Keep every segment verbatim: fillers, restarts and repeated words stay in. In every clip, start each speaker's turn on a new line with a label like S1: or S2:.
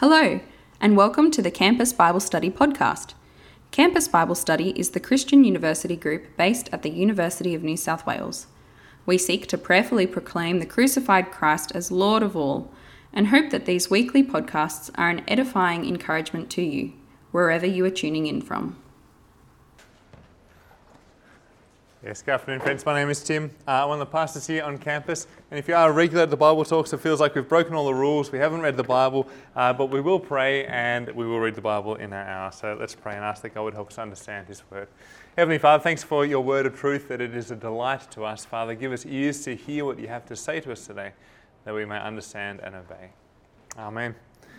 S1: Hello, and welcome to the Campus Bible Study podcast. Campus Bible Study is the Christian university group based at the University of New South Wales. We seek to prayerfully proclaim the crucified Christ as Lord of all, and hope that these weekly podcasts are an edifying encouragement to you, wherever you are tuning in from.
S2: Yes, good afternoon, friends. My name is Tim. Uh, I'm one of the pastors here on campus. And if you are a regular at the Bible Talks, it feels like we've broken all the rules. We haven't read the Bible, uh, but we will pray and we will read the Bible in our hour. So let's pray and ask that God would help us understand His Word. Heavenly Father, thanks for your word of truth, that it is a delight to us. Father, give us ears to hear what you have to say to us today, that we may understand and obey. Amen.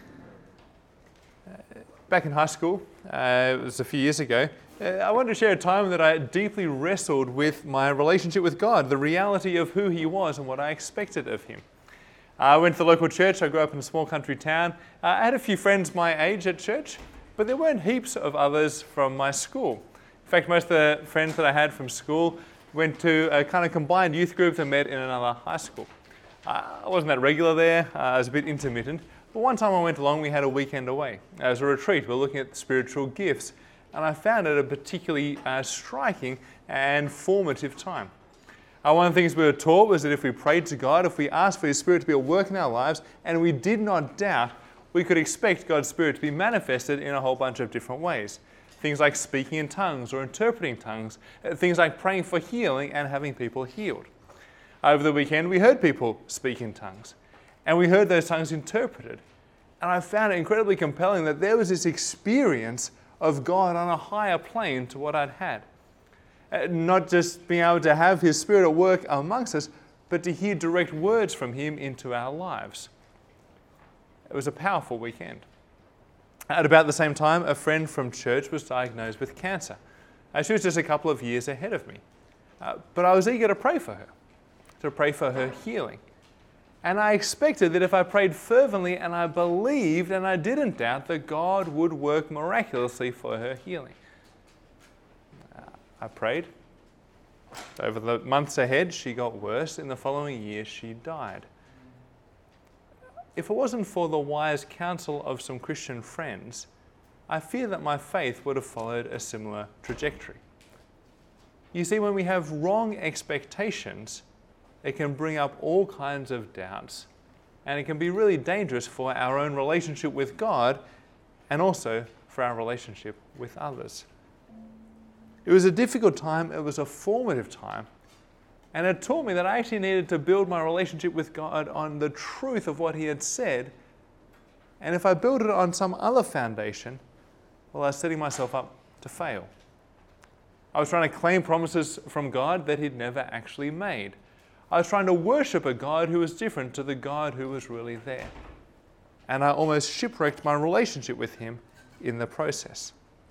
S2: Uh, back in high school, uh, it was a few years ago, I wanted to share a time that I deeply wrestled with my relationship with God, the reality of who He was and what I expected of Him. I went to the local church. I grew up in a small country town. I had a few friends my age at church, but there weren't heaps of others from my school. In fact, most of the friends that I had from school went to a kind of combined youth group that met in another high school. I wasn't that regular there. I was a bit intermittent. But one time I went along, we had a weekend away. It was a retreat. We were looking at spiritual gifts. And I found it a particularly uh, striking and formative time. Uh, one of the things we were taught was that if we prayed to God, if we asked for His Spirit to be at work in our lives, and we did not doubt, we could expect God's Spirit to be manifested in a whole bunch of different ways. Things like speaking in tongues or interpreting tongues, uh, things like praying for healing and having people healed. Over the weekend, we heard people speak in tongues, and we heard those tongues interpreted. And I found it incredibly compelling that there was this experience of God on a higher plane to what I'd had. Uh, not just being able to have His Spirit at work amongst us, but to hear direct words from Him into our lives. It was a powerful weekend. At about the same time, a friend from church was diagnosed with cancer. Uh, she was just a couple of years ahead of me. Uh, but I was eager to pray for her, to pray for her healing. And I expected that if I prayed fervently and I believed and I didn't doubt, that God would work miraculously for her healing. Uh, I prayed. Over the months ahead, she got worse. In the following year, she died. If it wasn't for the wise counsel of some Christian friends, I fear that my faith would have followed a similar trajectory. You see, when we have wrong expectations, it can bring up all kinds of doubts, and it can be really dangerous for our own relationship with God and also for our relationship with others. It was a difficult time, it was a formative time, and it taught me that I actually needed to build my relationship with God on the truth of what He had said, and if I build it on some other foundation, well, I was setting myself up to fail. I was trying to claim promises from God that He'd never actually made. I was trying to worship a God who was different to the God who was really there. And I almost shipwrecked my relationship with Him in the process.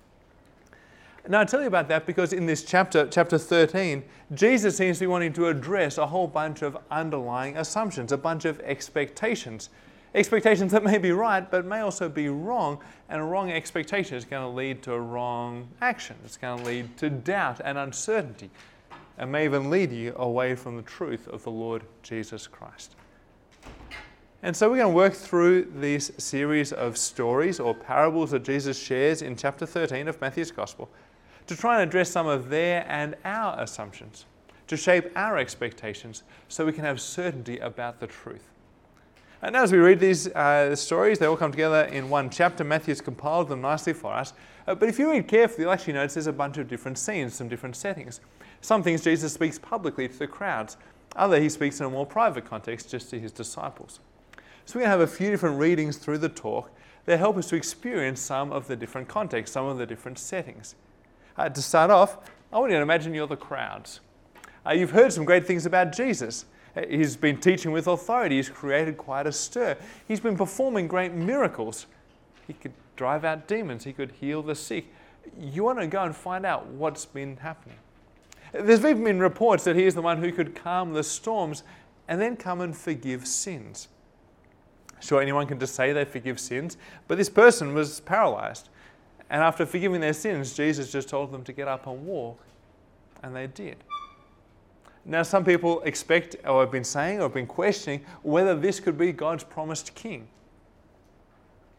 S2: Now, I tell you about that because in this chapter, chapter thirteen, Jesus seems to be wanting to address a whole bunch of underlying assumptions, a bunch of expectations. Expectations that may be right, but may also be wrong. And a wrong expectation is going to lead to a wrong action. It's going to lead to doubt and uncertainty, and may even lead you away from the truth of the Lord Jesus Christ. And so we're going to work through these series of stories or parables that Jesus shares in chapter thirteen of Matthew's Gospel to try and address some of their and our assumptions, to shape our expectations so we can have certainty about the truth. And as we read these uh, stories, they all come together in one chapter. Matthew's compiled them nicely for us. Uh, but if you read carefully, you'll actually notice there's a bunch of different scenes, some different settings. Some things Jesus speaks publicly to the crowds. Other He speaks in a more private context, just to His disciples. So we're going to have a few different readings through the talk that help us to experience some of the different contexts, some of the different settings. Uh, to start off, I want you to imagine you're the crowds. Uh, you've heard some great things about Jesus. Uh, he's been teaching with authority. He's created quite a stir. He's been performing great miracles. He could drive out demons. He could heal the sick. You want to go and find out what's been happening. There's even been reports that He is the one who could calm the storms and then come and forgive sins. Sure, anyone can just say they forgive sins, but this person was paralyzed. And after forgiving their sins, Jesus just told them to get up and walk, and they did. Now, some people expect, or have been saying, or have been questioning, whether this could be God's promised king.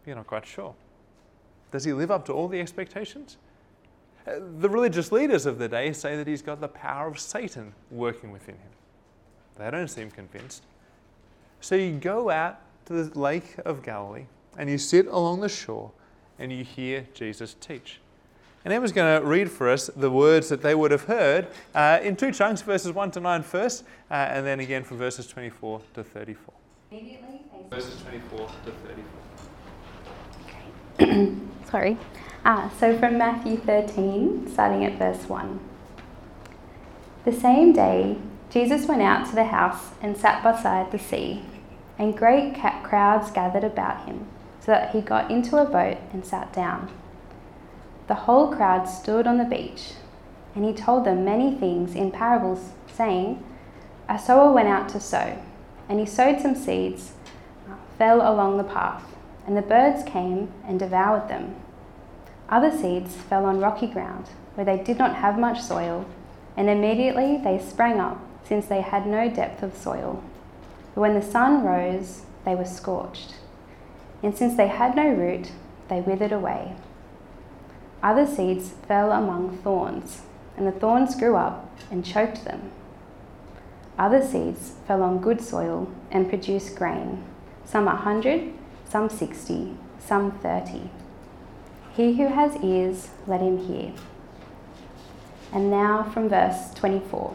S2: You're not quite sure. Does he live up to all the expectations? Uh, the religious leaders of the day say that he's got the power of Satan working within him. They don't seem convinced. So you go out to the Lake of Galilee and you sit along the shore and you hear Jesus teach. And Emma's going to read for us the words that they would have heard uh, in two chunks, verses one to nine first, uh, and then again from verses twenty-four to thirty-four.
S3: Immediately,
S2: Verses twenty-four to thirty-four.
S3: okay. Sorry. Ah, so from Matthew thirteen, starting at verse one. The same day, Jesus went out to the house and sat beside the sea, and great crowds gathered about him, so that he got into a boat and sat down. The whole crowd stood on the beach, and he told them many things in parables, saying, A sower went out to sow, and he sowed some seeds, uh, fell along the path, and the birds came and devoured them. Other seeds fell on rocky ground, where they did not have much soil, and immediately they sprang up, since they had no depth of soil. But when the sun rose, they were scorched, and since they had no root, they withered away. Other seeds fell among thorns, and the thorns grew up and choked them. Other seeds fell on good soil and produced grain, some a hundred, some sixty, some thirty. He who has ears, let him hear. And now from verse twenty-four.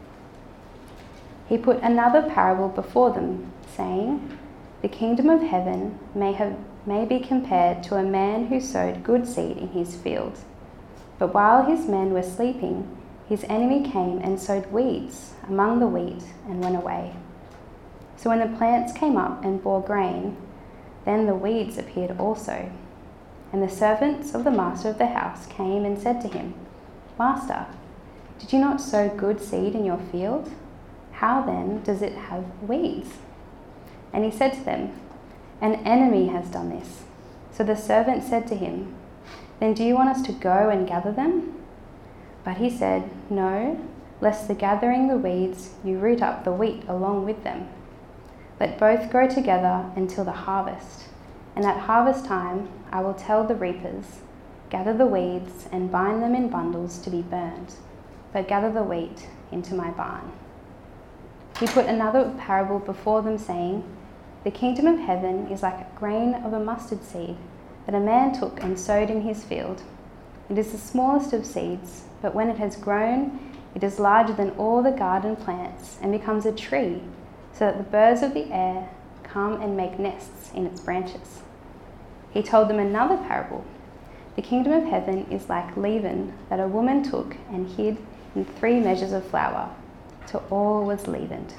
S3: He put another parable before them, saying, The kingdom of heaven may have may be compared to a man who sowed good seed in his field. But while his men were sleeping, his enemy came and sowed weeds among the wheat and went away. So when the plants came up and bore grain, then the weeds appeared also. And the servants of the master of the house came and said to him, Master, did you not sow good seed in your field? How then does it have weeds? And he said to them, An enemy has done this. So the servant said to him, Then do you want us to go and gather them? But he said, No, lest the gathering the weeds you root up the wheat along with them. Let both grow together until the harvest. And at harvest time I will tell the reapers, Gather the weeds and bind them in bundles to be burned, but gather the wheat into my barn. He put another parable before them, saying, The kingdom of heaven is like a grain of a mustard seed that a man took and sowed in his field. It is the smallest of seeds, but when it has grown, it is larger than all the garden plants and becomes a tree, so that the birds of the air come and make nests in its branches. He told them another parable. The kingdom of heaven is like leaven that a woman took and hid in three measures of flour, till all was leavened.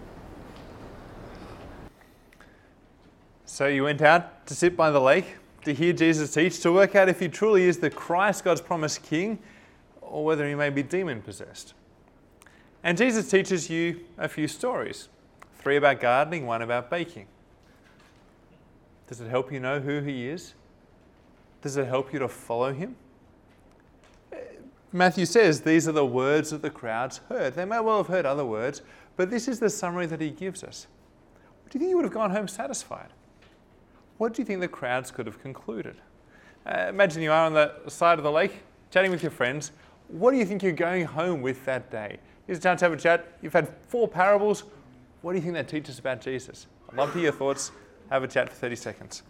S2: So you went out to sit by the lake, to hear Jesus teach, to work out if he truly is the Christ, God's promised king, or whether he may be demon-possessed. And Jesus teaches you a few stories, three about gardening, one about baking. Does it help you know who he is? Does it help you to follow him? Matthew says these are the words that the crowds heard. They may well have heard other words, but this is the summary that he gives us. Do you think you would have gone home satisfied? What do you think the crowds could have concluded? Uh, imagine you are on the side of the lake, chatting with your friends. What do you think you're going home with that day? Here's a chance to have a chat. You've had four parables. What do you think that teaches about Jesus? I'd love to hear your thoughts. Have a chat for thirty seconds.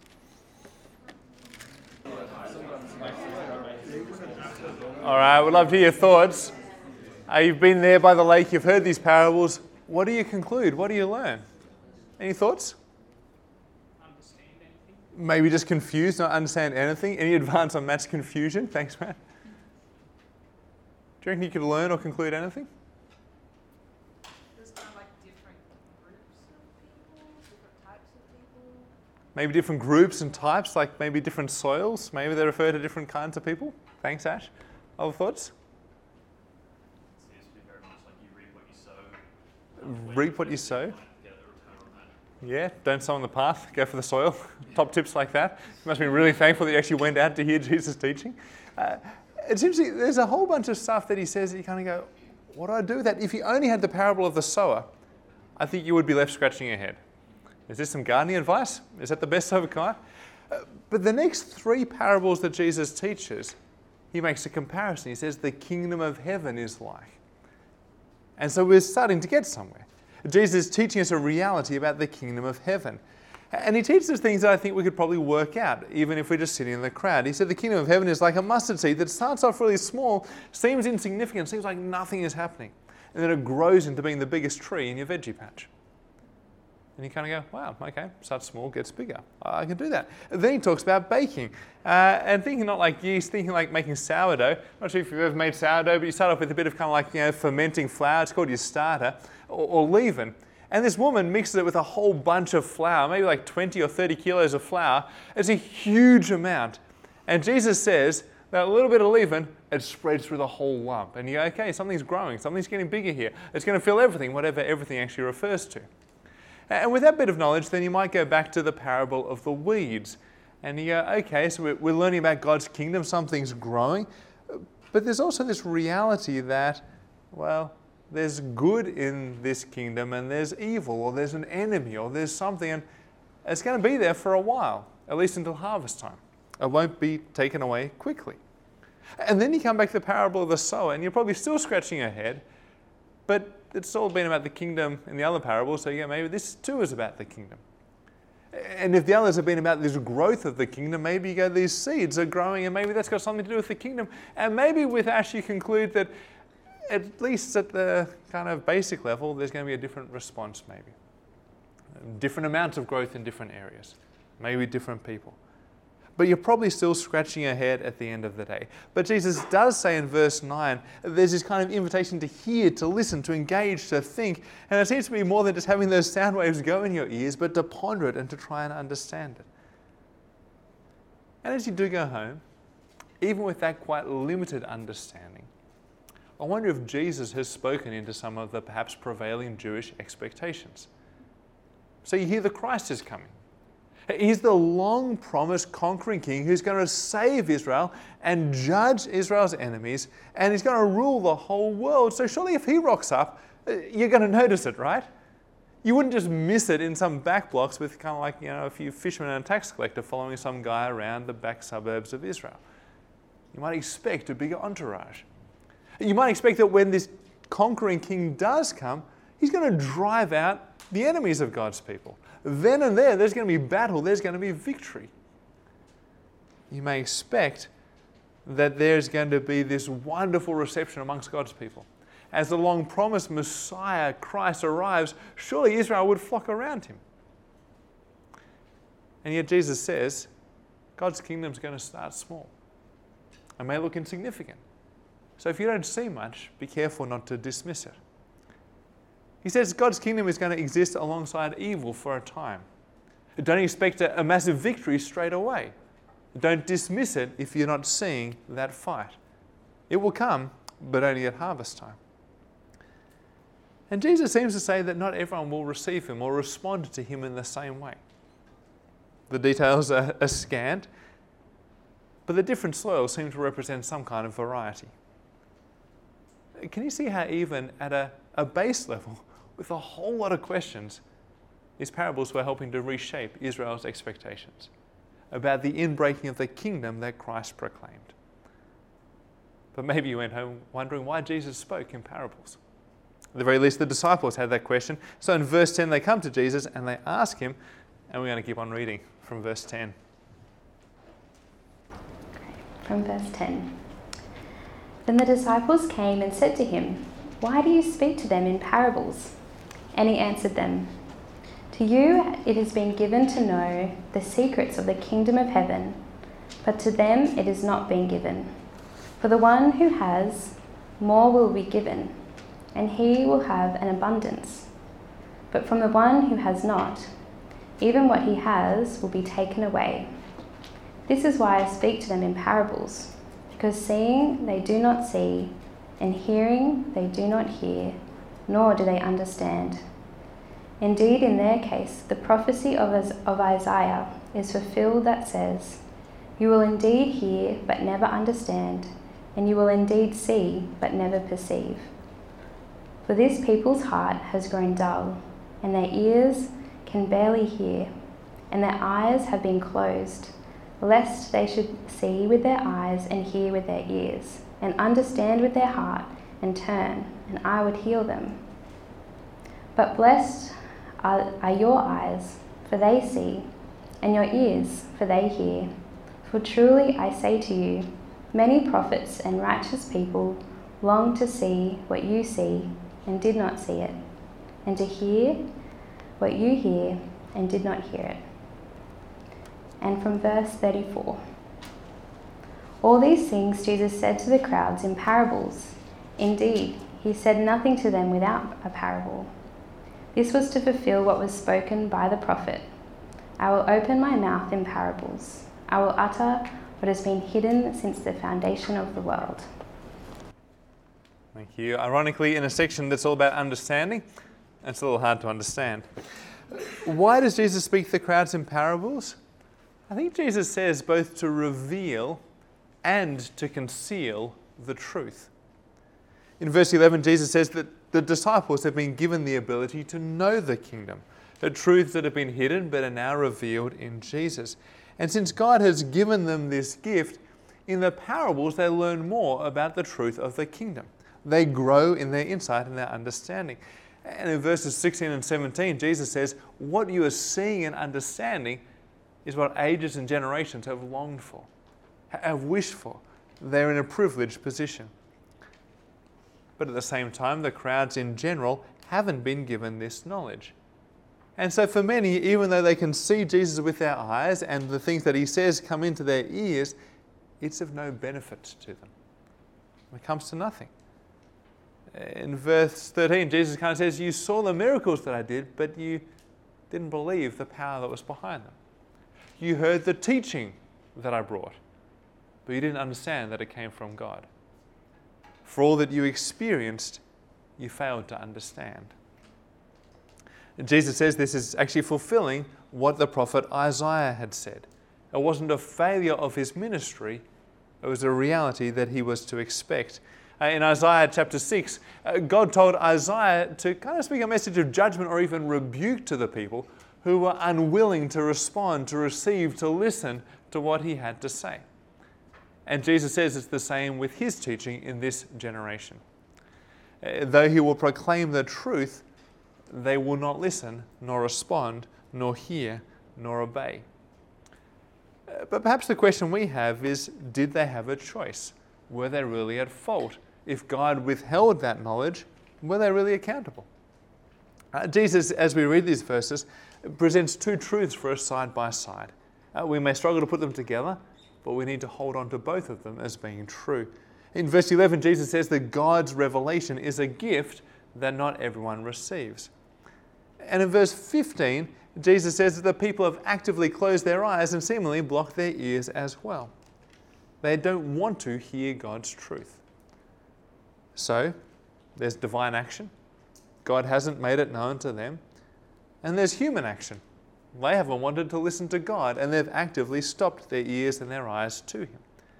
S2: All right, we'd love to hear your thoughts. Uh, you've been there by the lake. You've heard these parables. What do you conclude? What do you learn? Any thoughts? Maybe just confused, not understand anything. Any advance on Matt's confusion? Thanks, Matt. Do you reckon you could learn or conclude anything?
S4: There's kind of like different groups of people, different types of people.
S2: Maybe different groups and types, like maybe different soils. Maybe they refer to different kinds of people. Thanks, Ash. Other thoughts?
S5: It seems to be very much like you reap what you sow.
S2: Reap what you sow.
S5: Get a return on that.
S2: Yeah, don't sow on the path, go for the soil. Top tips like that. You must be really thankful that you actually went out to hear Jesus teaching. Uh, it's interesting, there's a whole bunch of stuff that he says that you kind of go, what do I do with that? If you only had the parable of the sower, I think you would be left scratching your head. Is this some gardening advice? Is that the best of a kind? Uh, But the next three parables that Jesus teaches, he makes a comparison. He says the kingdom of heaven is like. And so we're starting to get somewhere. Jesus is teaching us a reality about the kingdom of heaven. And he teaches us things that I think we could probably work out, even if we're just sitting in the crowd. He said the kingdom of heaven is like a mustard seed that starts off really small, seems insignificant, seems like nothing is happening. And then it grows into being the biggest tree in your veggie patch. And you kind of go, wow, okay, starts small, gets bigger. I can do that. And then he talks about baking. Uh, and thinking not like yeast, thinking like making sourdough. Not sure if you've ever made sourdough, but you start off with a bit of kind of like, you know, fermenting flour. It's called your starter, or, or leaven. And this woman mixes it with a whole bunch of flour, maybe like twenty or thirty kilos of flour. It's a huge amount. And Jesus says that a little bit of leaven, it spreads through the whole lump. And you go, okay, something's growing, something's getting bigger here. It's going to fill everything, whatever everything actually refers to. And with that bit of knowledge, then you might go back to the parable of the weeds. And you go, okay, so we're learning about God's kingdom, something's growing. But there's also this reality that, well, there's good in this kingdom and there's evil, or there's an enemy, or there's something, and it's going to be there for a while, at least until harvest time. It won't be taken away quickly. And then you come back to the parable of the sower, and you're probably still scratching your head, but it's all been about the kingdom in the other parable, so yeah, maybe this too is about the kingdom. And if the others have been about this growth of the kingdom, maybe you go, these seeds are growing, and maybe that's got something to do with the kingdom. And maybe with Ash you conclude that at least at the kind of basic level, there's going to be a different response maybe. Different amounts of growth in different areas. Maybe different people. But you're probably still scratching your head at the end of the day. But Jesus does say in verse nine, there's this kind of invitation to hear, to listen, to engage, to think. And it seems to be more than just having those sound waves go in your ears, but to ponder it and to try and understand it. And as you do go home, even with that quite limited understanding, I wonder if Jesus has spoken into some of the perhaps prevailing Jewish expectations. So you hear the Christ is coming. He's the long-promised conquering king who's going to save Israel and judge Israel's enemies, and he's going to rule the whole world. So surely if he rocks up, you're going to notice it, right? You wouldn't just miss it in some back blocks with kind of like, you know, a few fishermen and a tax collector following some guy around the back suburbs of Israel. You might expect a bigger entourage. You might expect that when this conquering king does come, he's going to drive out the enemies of God's people. Then and there, there's going to be battle, there's going to be victory. You may expect that there's going to be this wonderful reception amongst God's people. As the long-promised Messiah, Christ, arrives, surely Israel would flock around him. And yet Jesus says, God's kingdom is going to start small. It may look insignificant. So if you don't see much, be careful not to dismiss it. He says God's kingdom is going to exist alongside evil for a time. Don't expect a, a massive victory straight away. Don't dismiss it if you're not seeing that fight. It will come, but only at harvest time. And Jesus seems to say that not everyone will receive him or respond to him in the same way. The details are, are scant, but the different soils seem to represent some kind of variety. Can you see how even at a, a base level, with a whole lot of questions, these parables were helping to reshape Israel's expectations about the inbreaking of the kingdom that Christ proclaimed. But maybe you went home wondering why Jesus spoke in parables. At the very least, the disciples had that question. So in verse ten, they come to Jesus and they ask him, and we're going to keep on reading from verse ten.
S3: From verse ten. Then the disciples came and said to him, "Why do you speak to them in parables?" And he answered them, "To you it has been given to know the secrets of the kingdom of heaven, but to them it has not been given. For the one who has, more will be given, and he will have an abundance. But from the one who has not, even what he has will be taken away. This is why I speak to them in parables, because seeing they do not see, and hearing they do not hear, nor do they understand. Indeed, in their case, the prophecy of, of Isaiah is fulfilled that says, 'You will indeed hear, but never understand, and you will indeed see, but never perceive. For this people's heart has grown dull, and their ears can barely hear, and their eyes have been closed, lest they should see with their eyes and hear with their ears, and understand with their heart and turn, and I would heal them. But blessed are, are your eyes, for they see, and your ears, for they hear. For truly I say to you, many prophets and righteous people longed to see what you see and did not see it, and to hear what you hear and did not hear it. And from verse thirty-four. All these things Jesus said to the crowds in parables. Indeed, he said nothing to them without a parable. This was to fulfill what was spoken by the prophet. I will open my mouth in parables. I will utter what has been hidden since the foundation of the world.
S2: Thank you. Ironically, in a section that's all about understanding, it's a little hard to understand. Why does Jesus speak to the crowds in parables? I think Jesus says both to reveal and to conceal the truth. In verse eleven, Jesus says that the disciples have been given the ability to know the kingdom, the truths that have been hidden but are now revealed in Jesus. And since God has given them this gift, in the parables they learn more about the truth of the kingdom. They grow in their insight and their understanding. And in verses sixteen and seventeen, Jesus says, what you are seeing and understanding is what ages and generations have longed for, have wished for. They're in a privileged position. But at the same time, the crowds in general haven't been given this knowledge. And so for many, even though they can see Jesus with their eyes and the things that he says come into their ears, it's of no benefit to them. It comes to nothing. In verse thirteen, Jesus kind of says, you saw the miracles that I did, but you didn't believe the power that was behind them. You heard the teaching that I brought, but you didn't understand that it came from God. For all that you experienced, you failed to understand. And Jesus says this is actually fulfilling what the prophet Isaiah had said. It wasn't a failure of his ministry, it was a reality that he was to expect. Uh, in Isaiah chapter six, uh, God told Isaiah to kind of speak a message of judgment or even rebuke to the people who were unwilling to respond, to receive, to listen to what he had to say. And Jesus says it's the same with his teaching in this generation. Uh, though he will proclaim the truth, they will not listen, nor respond, nor hear, nor obey. Uh, but perhaps the question we have is, did they have a choice? Were they really at fault? If God withheld that knowledge, were they really accountable? Uh, Jesus, as we read these verses, presents two truths for us side by side. Uh, we may struggle to put them together, but we need to hold on to both of them as being true. In verse eleven, Jesus says that God's revelation is a gift that not everyone receives. And in verse fifteen, Jesus says that the people have actively closed their eyes and seemingly blocked their ears as well. They don't want to hear God's truth. So, there's divine action. God hasn't made it known to them. And there's human action. They haven't wanted to listen to God, and they've actively stopped their ears and their eyes to him.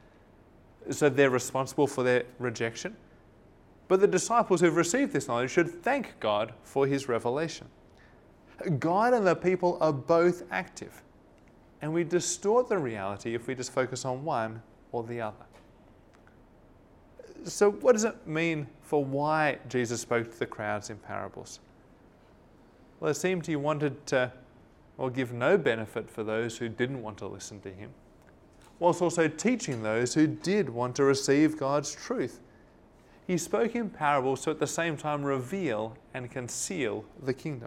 S2: So they're responsible for their rejection. But the disciples who've received this knowledge should thank God for his revelation. God and the people are both active, and we distort the reality if we just focus on one or the other. So what does it mean for why Jesus spoke to the crowds in parables? Well, it seemed he wanted to or give no benefit for those who didn't want to listen to him, whilst also teaching those who did want to receive God's truth. He spoke in parables to at the same time reveal and conceal the kingdom.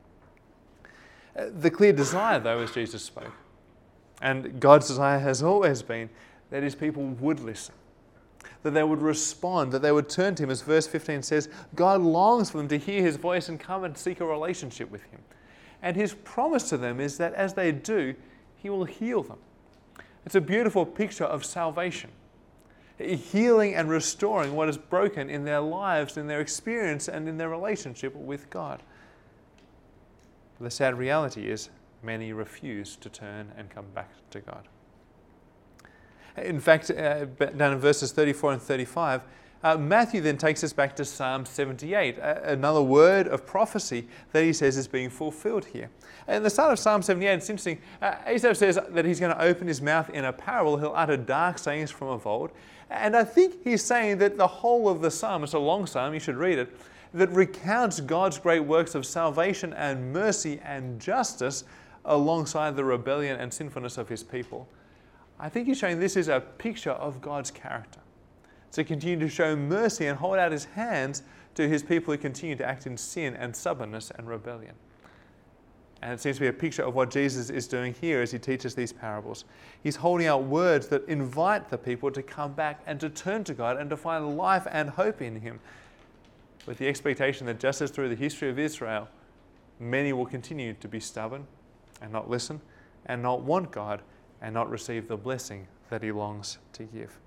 S2: The clear desire, though, as Jesus spoke, and God's desire has always been, that his people would listen, that they would respond, that they would turn to him. As verse fifteen says, God longs for them to hear his voice and come and seek a relationship with him. And his promise to them is that as they do, he will heal them. It's a beautiful picture of salvation, healing and restoring what is broken in their lives, in their experience, and in their relationship with God. The sad reality is many refuse to turn and come back to God. In fact, uh, down in verses thirty-four and thirty-five, Uh, Matthew then takes us back to Psalm seventy-eight, a- another word of prophecy that he says is being fulfilled here. And at the start of Psalm seventy-eight, it's interesting, uh, Asaph says that he's going to open his mouth in a parable. He'll utter dark sayings from of old. And I think he's saying that the whole of the psalm, it's a long psalm, you should read it, that recounts God's great works of salvation and mercy and justice alongside the rebellion and sinfulness of his people. I think he's showing this is a picture of God's character. To continue to show mercy and hold out his hands to his people who continue to act in sin and stubbornness and rebellion. And it seems to be a picture of what Jesus is doing here as he teaches these parables. He's holding out words that invite the people to come back and to turn to God and to find life and hope in him, with the expectation that just as through the history of Israel, many will continue to be stubborn and not listen and not want God and not receive the blessing that he longs to give.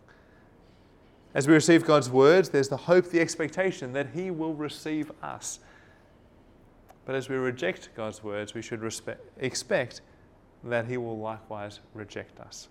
S2: As we receive God's words, there's the hope, the expectation that he will receive us. But as we reject God's words, we should respect, expect that he will likewise reject us.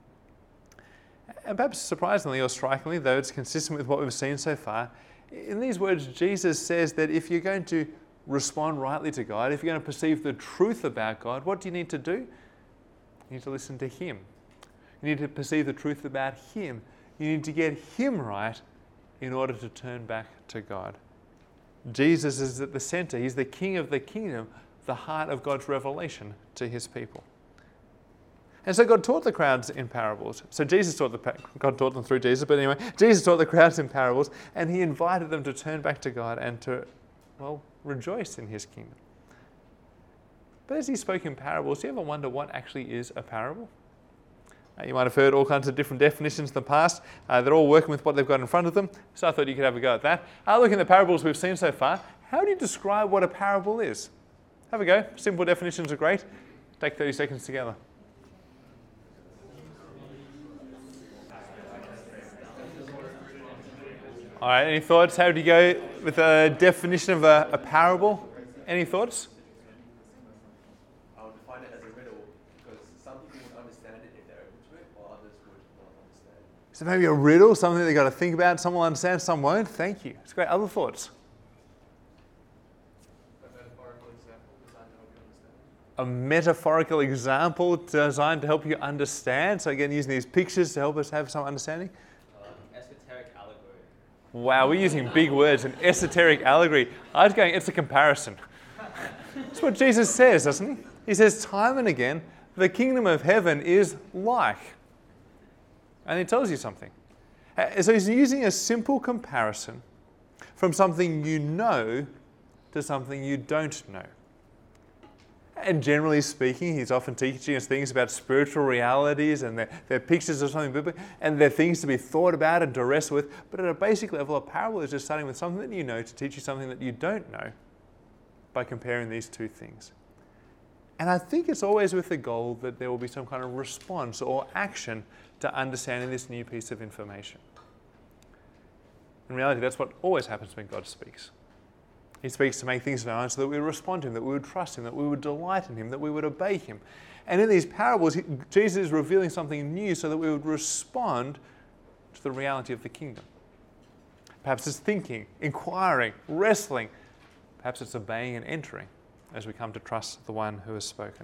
S2: And perhaps surprisingly or strikingly, though it's consistent with what we've seen so far, in these words, Jesus says that if you're going to respond rightly to God, if you're going to perceive the truth about God, what do you need to do? You need to listen to him. You need to perceive the truth about him. You need to get him right in order to turn back to God. Jesus is at the center. He's the king of the kingdom, the heart of God's revelation to his people. And so God taught the crowds in parables. So Jesus taught the, God taught them through Jesus, but anyway, Jesus taught the crowds in parables, and he invited them to turn back to God and to, well, rejoice in his kingdom. But as he spoke in parables, do you ever wonder what actually is a parable? Uh, you might have heard all kinds of different definitions in the past. Uh, they're all working with what they've got in front of them, so I thought you could have a go at that. Uh, look in the parables we've seen so far. How do you describe what a parable is? Have a go. Simple definitions are great. Take thirty seconds together. All right, any thoughts? How do you go with a definition of a, a parable? Any thoughts?
S6: I would define it as a riddle because some people would understand it if they're able to it, while others would not understand.
S2: So maybe a riddle, something they've got to think about, some will understand, some won't. Thank you. It's great. Other thoughts?
S6: A metaphorical example designed to help you understand.
S2: A metaphorical example designed to help you understand. So again, using these pictures to help us have some understanding.
S6: Esoteric allegory.
S2: Wow, we're using big words, an esoteric allegory. I was going, it's a comparison. That's what Jesus says, doesn't he? He says time and again, the kingdom of heaven is like. And he tells you something. So he's using a simple comparison from something you know to something you don't know. And generally speaking, he's often teaching us things about spiritual realities, and they're, they're pictures of something biblical, and they're things to be thought about and to wrestle with. But at a basic level, a parable is just starting with something that you know to teach you something that you don't know by comparing these two things. And I think it's always with the goal that there will be some kind of response or action to understanding this new piece of information. In reality, that's what always happens when God speaks. He speaks to make things known so that we would respond to him, that we would trust him, that we would delight in him, that we would obey him. And in these parables, he, Jesus is revealing something new so that we would respond to the reality of the kingdom. Perhaps it's thinking, inquiring, wrestling. Perhaps it's obeying and entering as we come to trust the one who has spoken.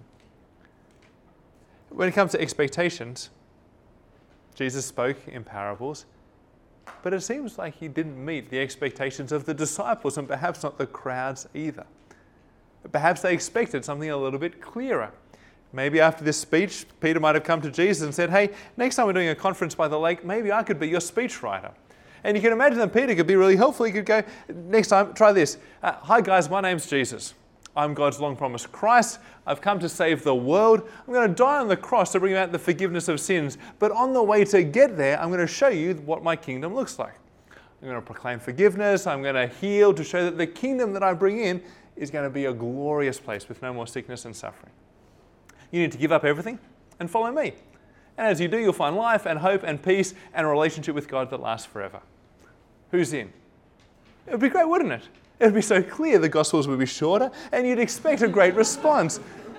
S2: When it comes to expectations, Jesus spoke in parables, but it seems like he didn't meet the expectations of the disciples and perhaps not the crowds either. Perhaps they expected something a little bit clearer. Maybe after this speech, Peter might have come to Jesus and said, hey, next time we're doing a conference by the lake, maybe I could be your speechwriter. And you can imagine that Peter could be really helpful. He could go, next time, try this. Uh, Hi guys, my name's Jesus. I'm God's long-promised Christ. I've come to save the world. I'm going to die on the cross to bring about the forgiveness of sins. But on the way to get there, I'm going to show you what my kingdom looks like. I'm going to proclaim forgiveness. I'm going to heal to show that the kingdom that I bring in is going to be a glorious place with no more sickness and suffering. You need to give up everything and follow me. And as you do, you'll find life and hope and peace and a relationship with God that lasts forever. Who's in? It would be great, wouldn't it? It would be so clear, the Gospels would be shorter, and you'd expect a great response.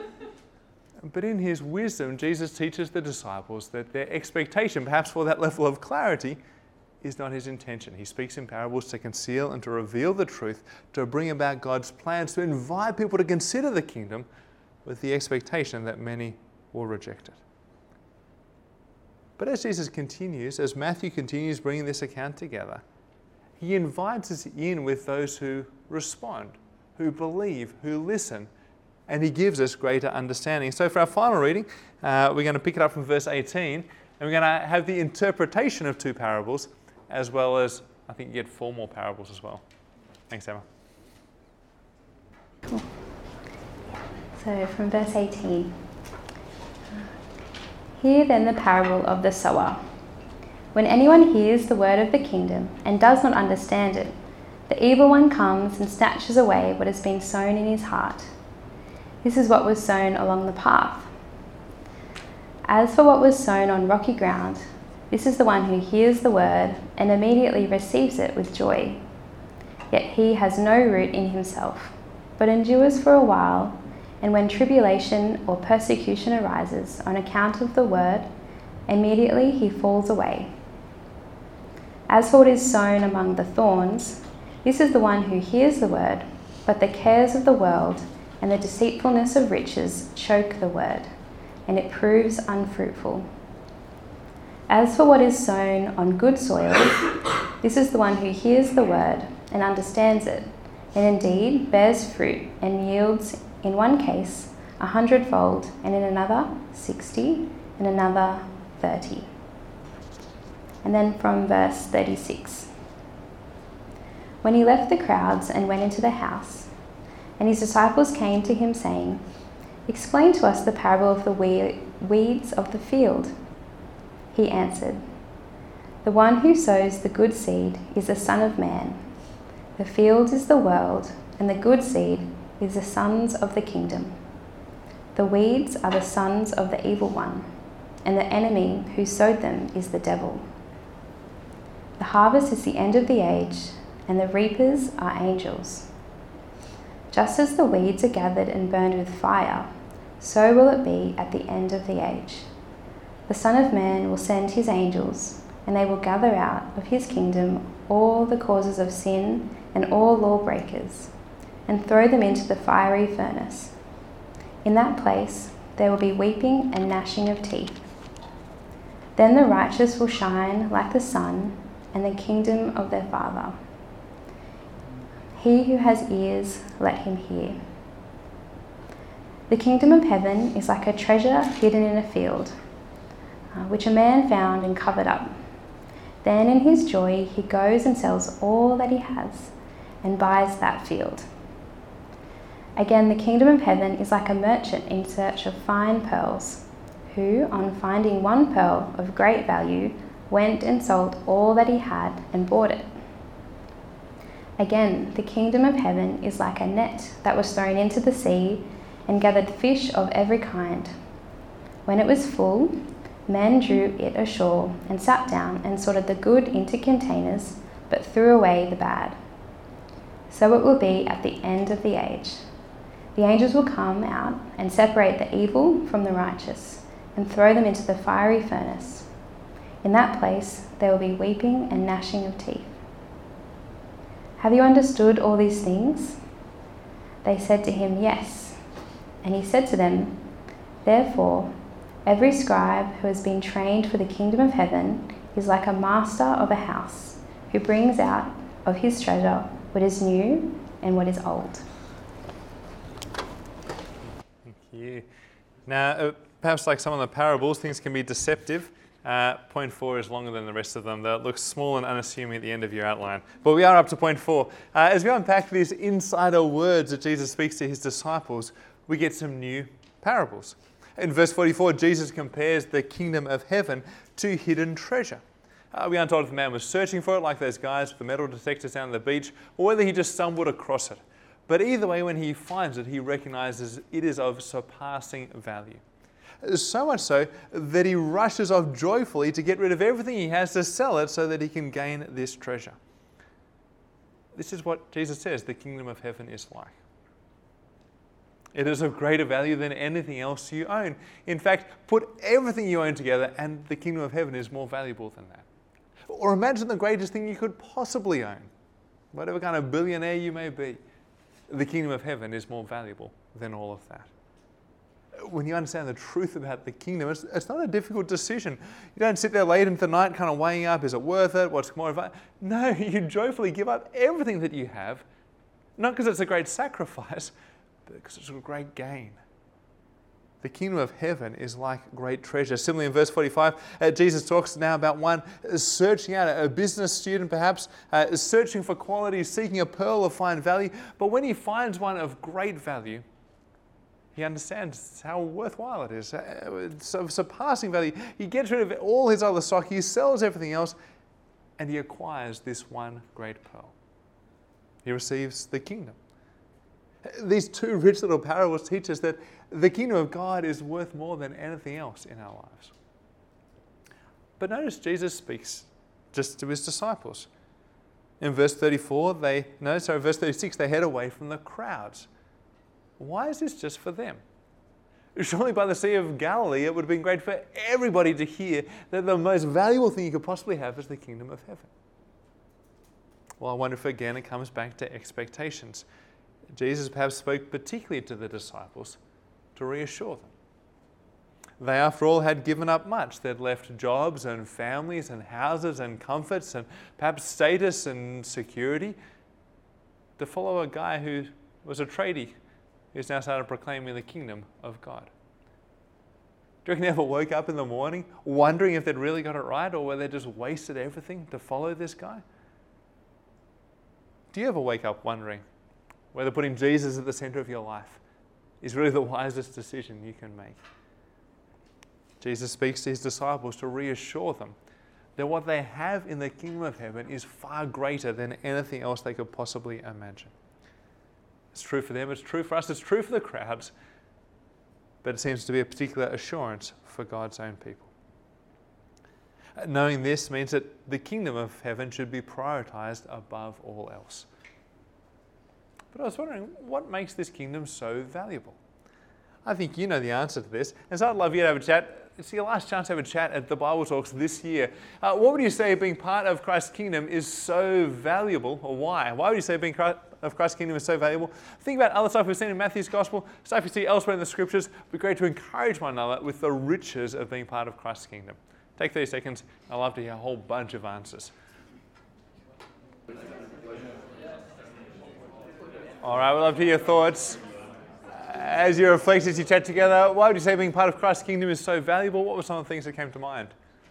S2: But in his wisdom, Jesus teaches the disciples that their expectation, perhaps for that level of clarity, is not his intention. He speaks in parables to conceal and to reveal the truth, to bring about God's plans, to invite people to consider the kingdom with the expectation that many will reject it. But as Jesus continues, as Matthew continues bringing this account together, he invites us in with those who respond, who believe, who listen, and he gives us greater understanding. So for our final reading, uh, we're going to pick it up from verse eighteen, and we're going to have the interpretation of two parables, as well as, I think you get four more parables as well. Thanks, Emma.
S3: Cool. So from verse eighteen. Hear then the parable of the sower. When anyone hears the word of the kingdom and does not understand it, the evil one comes and snatches away what has been sown in his heart. This is what was sown along the path. As for what was sown on rocky ground, this is the one who hears the word and immediately receives it with joy. Yet he has no root in himself, but endures for a while, and when tribulation or persecution arises on account of the word, immediately he falls away. As for what is sown among the thorns, this is the one who hears the word, but the cares of the world and the deceitfulness of riches choke the word, and it proves unfruitful. As for what is sown on good soil, this is the one who hears the word and understands it, and indeed bears fruit and yields, in one case, a hundredfold, and in another, sixty, and another, thirty. And then from verse thirty-six. When he left the crowds and went into the house, and his disciples came to him saying, "Explain to us the parable of the weeds of the field." He answered, "The one who sows the good seed is the Son of Man. The field is the world, and the good seed is the sons of the kingdom. The weeds are the sons of the evil one, and the enemy who sowed them is the devil. The harvest is the end of the age, and the reapers are angels. Just as the weeds are gathered and burned with fire, so will it be at the end of the age. The Son of Man will send his angels, and they will gather out of his kingdom all the causes of sin and all lawbreakers, and throw them into the fiery furnace. In that place there will be weeping and gnashing of teeth. Then the righteous will shine like the sun in the kingdom of their Father. He who has ears, let him hear. The kingdom of heaven is like a treasure hidden in a field, uh, which a man found and covered up. Then in his joy he goes and sells all that he has and buys that field. Again, the kingdom of heaven is like a merchant in search of fine pearls, who, on finding one pearl of great value, went and sold all that he had and bought it. Again, the kingdom of heaven is like a net that was thrown into the sea and gathered fish of every kind. When it was full, men drew it ashore and sat down and sorted the good into containers, but threw away the bad. So it will be at the end of the age. The angels will come out and separate the evil from the righteous and throw them into the fiery furnace. In that place there will be weeping and gnashing of teeth. Have you understood all these things? They said to him, Yes. And he said to them, Therefore, every scribe who has been trained for the kingdom of heaven is like a master of a house, who brings out of his treasure what is new and what is old.
S2: Thank you. Now, uh, perhaps like some of the parables, things can be deceptive. Uh, point four is longer than the rest of them. That looks small and unassuming at the end of your outline. But we are up to point four. Uh, as we unpack these insider words that Jesus speaks to his disciples, we get some new parables. In verse forty-four, Jesus compares the kingdom of heaven to hidden treasure. Uh, we aren't told if the man was searching for it like those guys with the metal detectors down at the beach, or whether he just stumbled across it. But either way, when he finds it, he recognizes it is of surpassing value. So much so that he rushes off joyfully to get rid of everything he has to sell it so that he can gain this treasure. This is what Jesus says the kingdom of heaven is like. It is of greater value than anything else you own. In fact, put everything you own together and the kingdom of heaven is more valuable than that. Or imagine the greatest thing you could possibly own. Whatever kind of billionaire you may be, the kingdom of heaven is more valuable than all of that. When you understand the truth about the kingdom, it's, it's not a difficult decision. You don't sit there late into the night kind of weighing up, is it worth it? What's more advantage? No, you joyfully give up everything that you have, not because it's a great sacrifice, but because it's a great gain. The kingdom of heaven is like great treasure. Similarly, in verse forty-five, uh, Jesus talks now about one searching out, a business student perhaps, uh, searching for quality, seeking a pearl of fine value. But when he finds one of great value, he understands how worthwhile it is. Uh, it's of surpassing value. He gets rid of all his other stock, he sells everything else, and he acquires this one great pearl. He receives the kingdom. These two rich little parables teach us that the kingdom of God is worth more than anything else in our lives. But notice Jesus speaks just to his disciples. In verse thirty-four, they, no, sorry, verse thirty-six, they head away from the crowds. Why is this just for them? Surely by the Sea of Galilee, it would have been great for everybody to hear that the most valuable thing you could possibly have is the kingdom of heaven. Well, I wonder if again it comes back to expectations. Jesus perhaps spoke particularly to the disciples to reassure them. They, after all, had given up much. They'd left jobs and families and houses and comforts and perhaps status and security to follow a guy who was a tradie who's now started proclaiming the kingdom of God. Do you reckon they ever woke up in the morning wondering if they'd really got it right, or whether they just wasted everything to follow this guy? Do you ever wake up wondering whether putting Jesus at the center of your life is really the wisest decision you can make? Jesus speaks to his disciples to reassure them that what they have in the kingdom of heaven is far greater than anything else they could possibly imagine. It's true for them, it's true for us, it's true for the crowds, but it seems to be a particular assurance for God's own people. Knowing this means that the kingdom of heaven should be prioritized above all else. But I was wondering, what makes this kingdom so valuable? I think you know the answer to this, and so I'd love you to have a chat. It's your last chance to have a chat at the Bible Talks this year. Uh, what would you say being part of Christ's kingdom is so valuable, or why? Why would you say being part of Christ's kingdom is so valuable? Think about other stuff we've seen in Matthew's Gospel, stuff you see elsewhere in the Scriptures. It would be great to encourage one another with the riches of being part of Christ's kingdom. Take thirty seconds. I'd love to hear a whole bunch of answers. All right, we'd love to hear your thoughts. As you reflect, as you chat together, why would you say being part of Christ's kingdom is so valuable? What were some of the things that came to mind?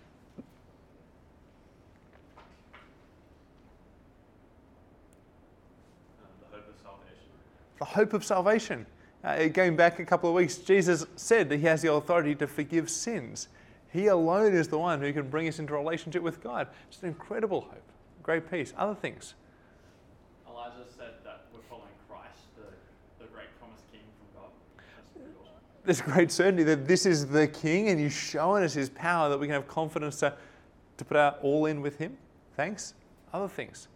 S5: Um, the hope of salvation.
S2: The hope of salvation. Uh, going back a couple of weeks, Jesus said that he has the authority to forgive sins. He alone is the one who can bring us into a relationship with God. It's an incredible hope, great peace. Other things?
S5: Elijah said that we're following Christ, the, the great promised king from God. That's pretty awesome.
S2: There's great certainty that this is the King and he's showing us his power, that we can have confidence to, to put our all in with him. Thanks. Other things?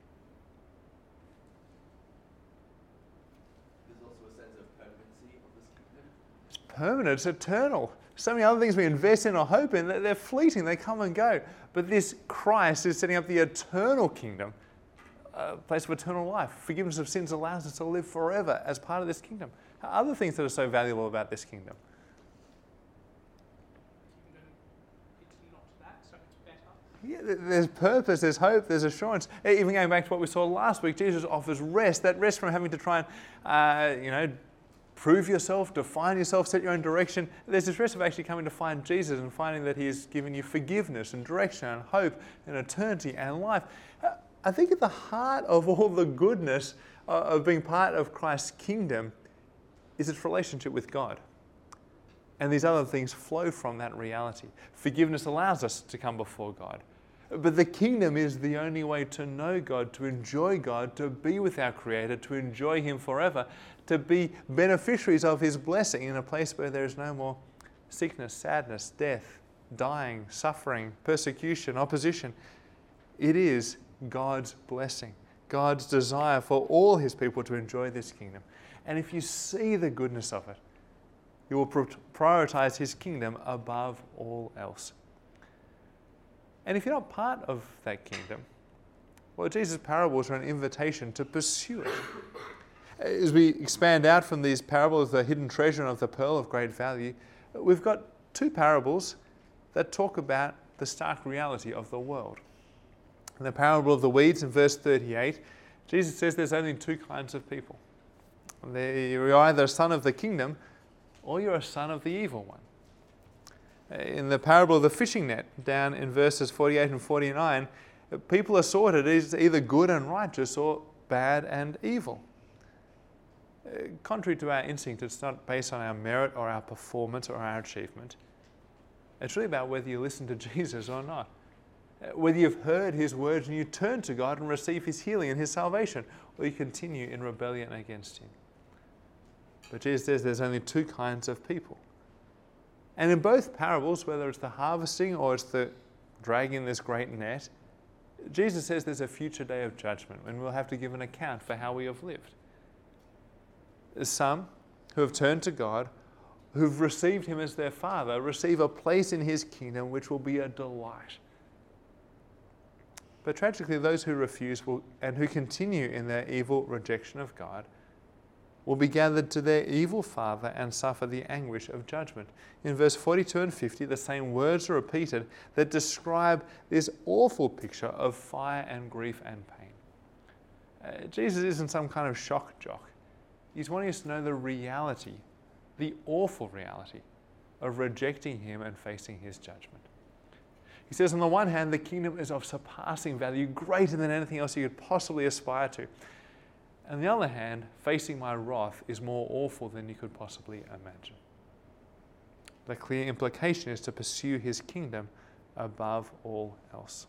S6: There's also a sense of permanency of this kingdom.
S2: It's permanent, it's eternal. So many other things we invest in or hope in, they're fleeting, they come and go. But this Christ is setting up the eternal kingdom, a place of eternal life. Forgiveness of sins allows us to live forever as part of this kingdom. Other things that are so valuable about this kingdom?
S4: It's not that, so it's better.
S2: Yeah, th- there's purpose, there's hope, there's assurance. Even going back to what we saw last week, Jesus offers rest, that rest from having to try and, uh, you know, prove yourself, define yourself, set your own direction. There's this rest of actually coming to find Jesus and finding that he has given you forgiveness and direction and hope and eternity and life. I think at the heart of all the goodness of being part of Christ's kingdom is its relationship with God. And these other things flow from that reality. Forgiveness allows us to come before God. But the kingdom is the only way to know God, to enjoy God, to be with our Creator, to enjoy him forever, to be beneficiaries of his blessing in a place where there is no more sickness, sadness, death, dying, suffering, persecution, opposition. It is God's blessing, God's desire for all his people to enjoy this kingdom. And if you see the goodness of it, you will prioritize his kingdom above all else. And if you're not part of that kingdom, well, Jesus' parables are an invitation to pursue it. As we expand out from these parables, the hidden treasure and of the pearl of great value, we've got two parables that talk about the stark reality of the world. In the parable of the weeds in verse thirty-eight, Jesus says there's only two kinds of people. You're either a son of the kingdom or you're a son of the evil one. In the parable of the fishing net, down in verses forty-eight and forty-nine, people are sorted as either good and righteous or bad and evil. Contrary to our instinct, it's not based on our merit or our performance or our achievement. It's really about whether you listen to Jesus or not. Whether you've heard his words and you turn to God and receive his healing and his salvation, or you continue in rebellion against him. But Jesus says there's only two kinds of people. And in both parables, whether it's the harvesting or it's the dragging this great net, Jesus says there's a future day of judgment when we'll have to give an account for how we have lived. Some who have turned to God, who've received him as their Father, receive a place in his kingdom which will be a delight. But tragically, those who refuse will, and who continue in their evil rejection of God will be gathered to their evil father and suffer the anguish of judgment. In verse forty-two and fifty, the same words are repeated that describe this awful picture of fire and grief and pain. Uh, Jesus isn't some kind of shock jock. He's wanting us to know the reality, the awful reality of rejecting him and facing his judgment. He says, on the one hand, the kingdom is of surpassing value, greater than anything else you could possibly aspire to. On the other hand, facing my wrath is more awful than you could possibly imagine. The clear implication is to pursue his kingdom above all else.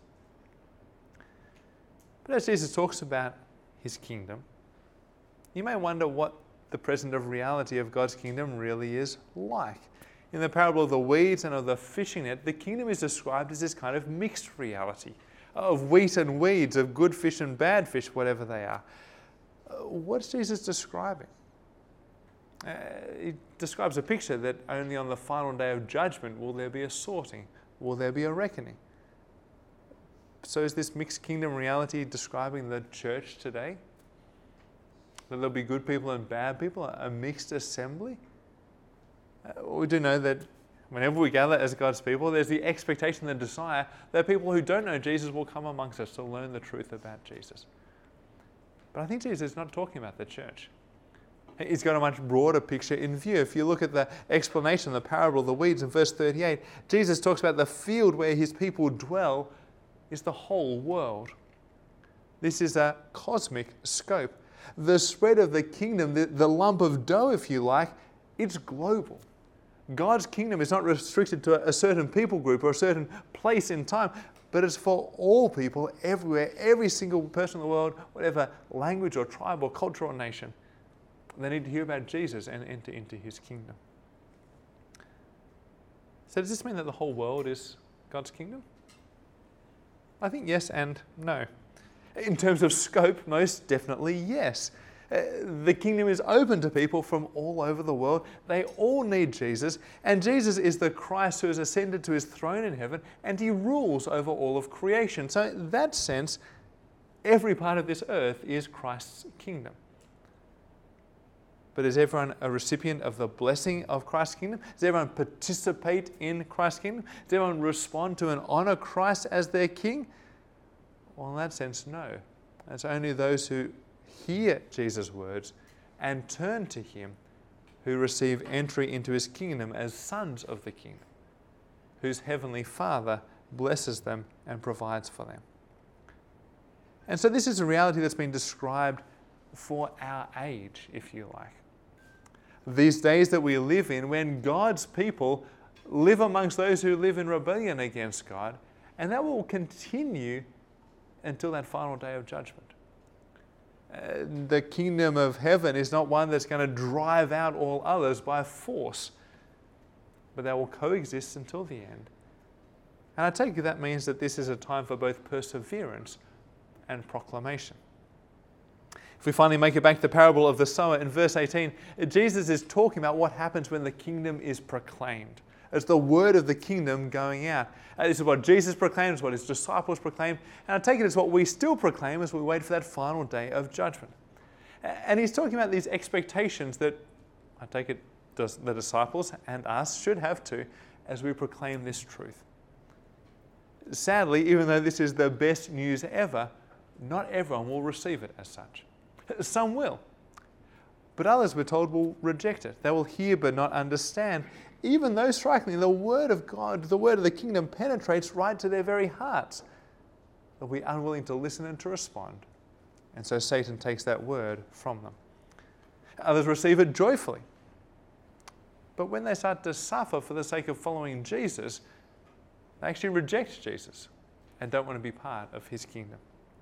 S2: But as Jesus talks about his kingdom, you may wonder what the present of reality of God's kingdom really is like. In the parable of the weeds and of the fishing net, the kingdom is described as this kind of mixed reality of wheat and weeds, of good fish and bad fish, whatever they are. What's Jesus describing? Uh, he describes a picture that only on the final day of judgment will there be a sorting, will there be a reckoning. So is this mixed kingdom reality describing the church today? That there'll be good people and bad people, a mixed assembly? Uh, we do know that whenever we gather as God's people, there's the expectation, the desire that people who don't know Jesus will come amongst us to learn the truth about Jesus. But I think Jesus is not talking about the church. He's got a much broader picture in view. If you look at the explanation, the parable of the weeds in verse thirty-eight, Jesus talks about the field where his people dwell is the whole world. This is a cosmic scope. The spread of the kingdom, the, the lump of dough, if you like, it's global. God's kingdom is not restricted to a certain people group or a certain place in time, but it's for all people everywhere, every single person in the world, whatever language or tribe or culture or nation. They need to hear about Jesus and enter into his kingdom. So does this mean that the whole world is God's kingdom? I think yes and no. In terms of scope, most definitely yes. Uh, the kingdom is open to people from all over the world. They all need Jesus, and Jesus is the Christ who has ascended to his throne in heaven, and he rules over all of creation. So in that sense, every part of this earth is Christ's kingdom. But is everyone a recipient of the blessing of Christ's kingdom? Does everyone participate in Christ's kingdom? Does everyone respond to and honor Christ as their king? Well, in that sense, no. It's only those who hear Jesus' words and turn to him who receive entry into his kingdom as sons of the kingdom, whose heavenly Father blesses them and provides for them. And so this is a reality that's been described for our age, if you like. These days that we live in, when God's people live amongst those who live in rebellion against God, and that will continue until that final day of judgment. Uh, the kingdom of heaven is not one that's going to drive out all others by force, but they will coexist until the end. And I take it that means that this is a time for both perseverance and proclamation. If we finally make it back to the parable of the sower in verse eighteen, Jesus is talking about what happens when the kingdom is proclaimed. It's the word of the kingdom going out. Uh, this is what Jesus proclaimed, it's what his disciples proclaimed, and I take it as what we still proclaim as we wait for that final day of judgment. And he's talking about these expectations that I take it the disciples and us should have too as we proclaim this truth. Sadly, even though this is the best news ever, not everyone will receive it as such. Some will. But others, we're told, will reject it. They will hear but not understand. Even though, strikingly, the word of God, the word of the kingdom penetrates right to their very hearts. They'll be unwilling to listen and to respond. And so Satan takes that word from them. Others receive it joyfully. But when they start to suffer for the sake of following Jesus, they actually reject Jesus and don't want to be part of his kingdom.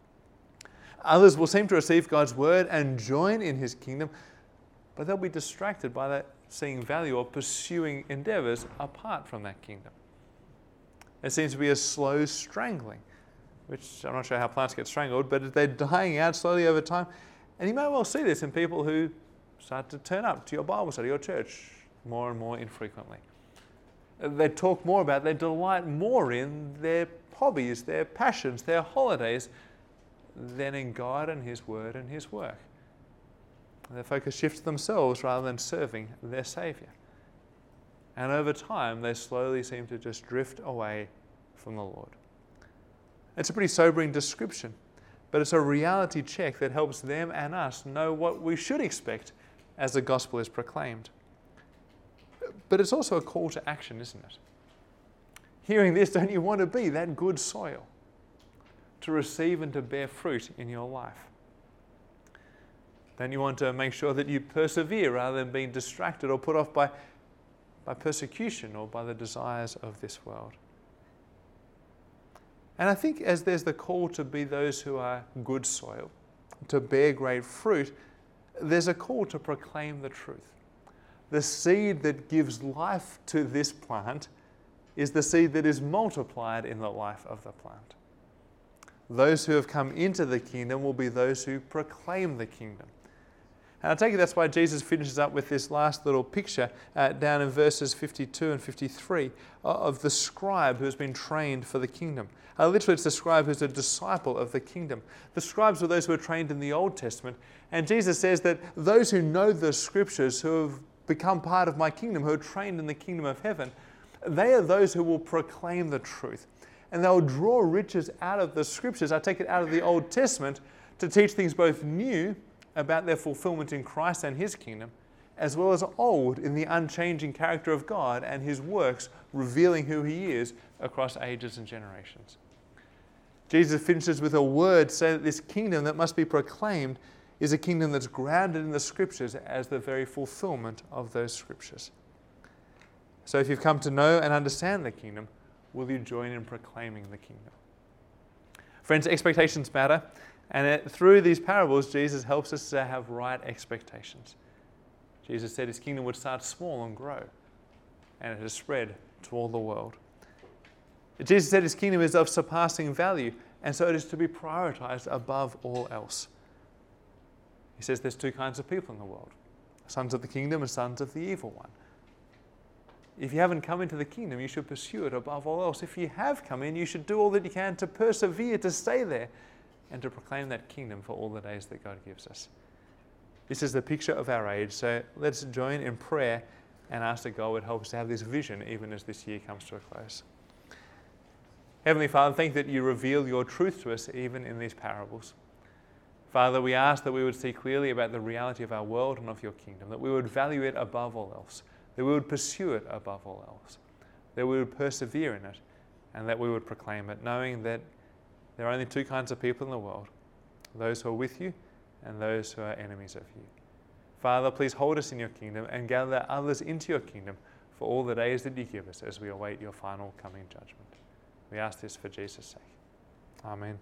S2: Others will seem to receive God's word and join in his kingdom, but they'll be distracted by that seeing value or pursuing endeavors apart from that kingdom. There seems to be a slow strangling, which I'm not sure how plants get strangled, but they're dying out slowly over time. And you may well see this in people who start to turn up to your Bible study or church more and more infrequently. They talk more about, they delight more in their hobbies, their passions, their holidays, than in God and his word and his work. Their focus shifts to themselves rather than serving their Saviour. And over time, they slowly seem to just drift away from the Lord. It's a pretty sobering description, but it's a reality check that helps them and us know what we should expect as the gospel is proclaimed. But it's also a call to action, isn't it? Hearing this, don't you want to be that good soil to receive and to bear fruit in your life? Don't you want to make sure that you persevere rather than being distracted or put off by, by persecution or by the desires of this world? And I think as there's the call to be those who are good soil, to bear great fruit, there's a call to proclaim the truth. The seed that gives life to this plant is the seed that is multiplied in the life of the plant. Those who have come into the kingdom will be those who proclaim the kingdom. And I take it that's why Jesus finishes up with this last little picture uh, down in verses fifty-two and fifty-three of the scribe who has been trained for the kingdom. Uh, literally, it's the scribe who's a disciple of the kingdom. The scribes were those who were trained in the Old Testament. And Jesus says that those who know the scriptures, who have become part of my kingdom, who are trained in the kingdom of heaven, they are those who will proclaim the truth. And they'll draw riches out of the scriptures, I take it out of the Old Testament, to teach things both new about their fulfillment in Christ and his kingdom, as well as old in the unchanging character of God and his works revealing who he is across ages and generations. Jesus finishes with a word saying that this kingdom that must be proclaimed is a kingdom that's grounded in the scriptures as the very fulfillment of those scriptures. So if you've come to know and understand the kingdom, will you join in proclaiming the kingdom? Friends, expectations matter, and it, through these parables, Jesus helps us to have right expectations. Jesus said his kingdom would start small and grow, and it has spread to all the world. Jesus said his kingdom is of surpassing value, and so it is to be prioritized above all else. He says there's two kinds of people in the world, sons of the kingdom and sons of the evil one. If you haven't come into the kingdom, you should pursue it above all else. If you have come in, you should do all that you can to persevere, to stay there, and to proclaim that kingdom for all the days that God gives us. This is the picture of our age, so let's join in prayer and ask that God would help us to have this vision even as this year comes to a close. Heavenly Father, thank you that you reveal your truth to us even in these parables. Father, we ask that we would see clearly about the reality of our world and of your kingdom, that we would value it above all else, that we would pursue it above all else, that we would persevere in it, and that we would proclaim it, knowing that there are only two kinds of people in the world, those who are with you and those who are enemies of you. Father, please hold us in your kingdom and gather others into your kingdom for all the days that you give us as we await your final coming judgment. We ask this for Jesus' sake. Amen.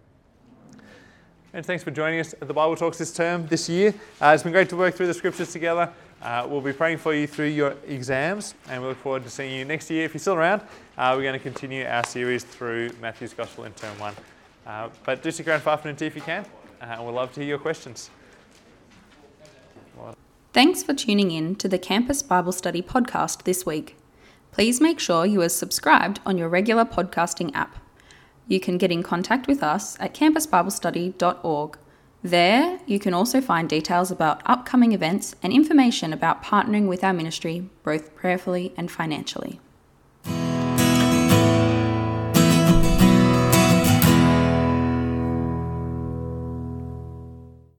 S2: And thanks for joining us at the Bible Talks this term, this year. Uh, it's been great to work through the scriptures together. Uh, we'll be praying for you through your exams, and we look forward to seeing you next year. If you're still around, uh, we're going to continue our series through Matthew's Gospel in term one. Uh, but do stick around for afternoon tea if you can, uh, and we'd love to hear your questions.
S1: Thanks for tuning in to the Campus Bible Study podcast this week. please make sure you are subscribed on your regular podcasting app. You can get in contact with us at campus bible study dot org. There, you can also find details about upcoming events and information about partnering with our ministry, both prayerfully and financially.